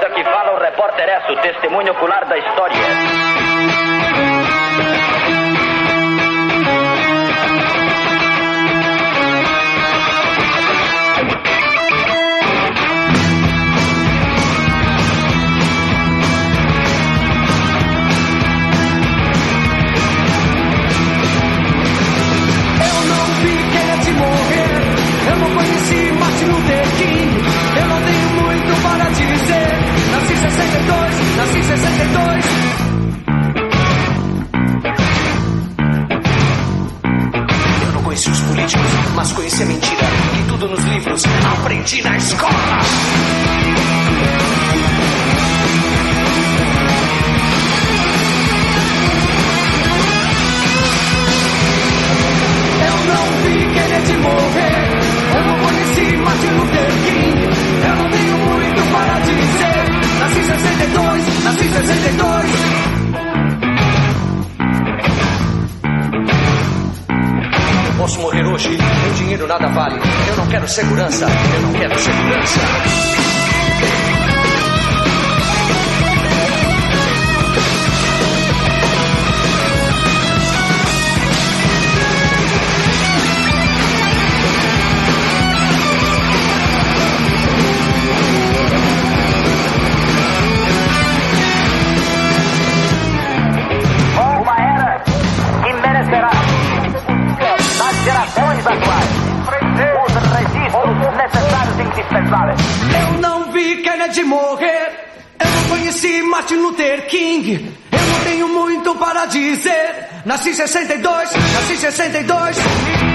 Esta que fala o repórter S, o testemunho ocular da história. Eu não conheci Martin Luther King. Eu não tenho muito para dizer. Nasci em 62, nasci em 62. Eu não conheci os políticos, mas conheci a mentira. E tudo nos livros, aprendi na escola. Eu não vi Kennedy morrer. Eu não conheci Martin Luther King. Eu não tenho muito para dizer. Nasci em 62, nasci em 62. Eu posso morrer hoje, meu dinheiro nada vale. Eu não quero segurança, eu não quero segurança. Eu não vi Kennedy morrer. Eu não conheci Martin Luther King. Eu não tenho muito para dizer. Nasci em 62, nasci em 62.